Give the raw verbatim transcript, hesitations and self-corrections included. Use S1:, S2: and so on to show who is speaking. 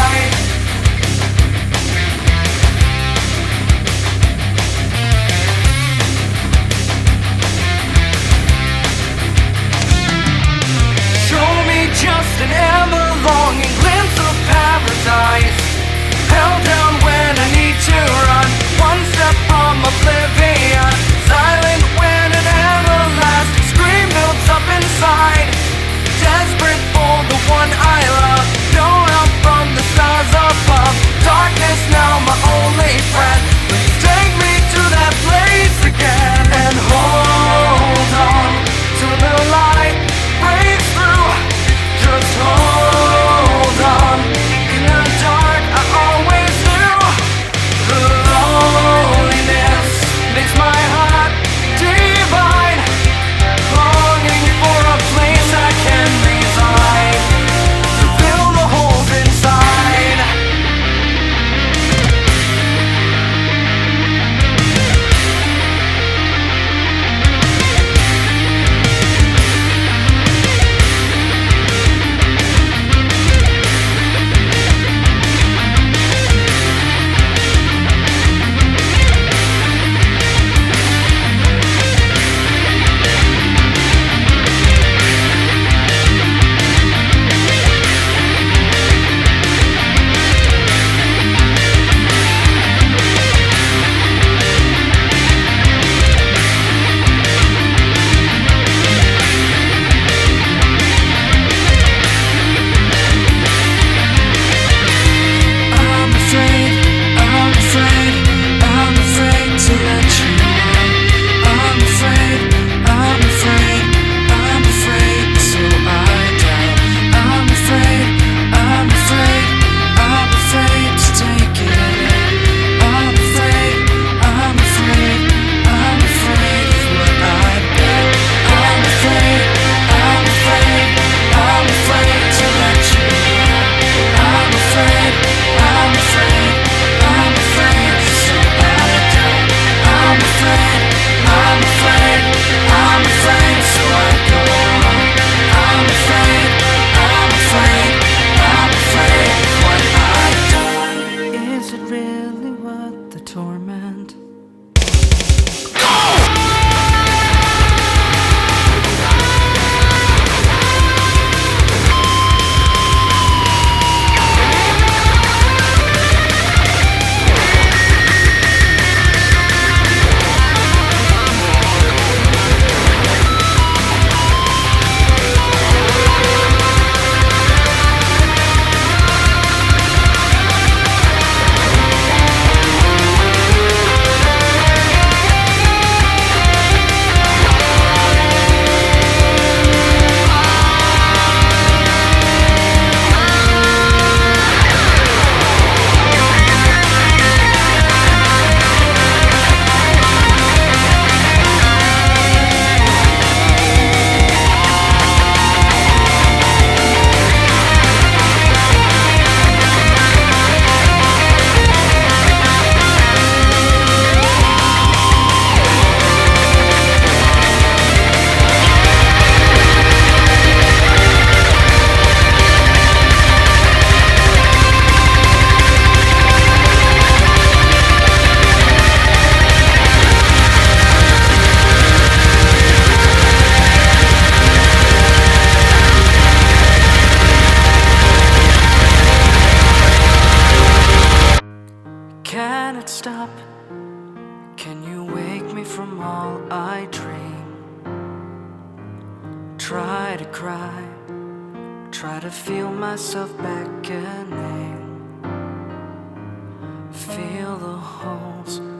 S1: light. Show me just an ever-longing glimpse of paradise, held down when I need to run, one step from oblivion, silent when an everlasting scream builds up inside, desperate for the one I love, no help from the stars above, darkness now my only friend, please take me to that place again, and hold on till the light breaks through, just hold on, in the dark I always knew, the loneliness makes my heart divine, longing for a place I can reside, to fill the holes inside. Can it stop? Can you wake me from all I dream? Try to cry, try to feel myself beckoning, feel the holes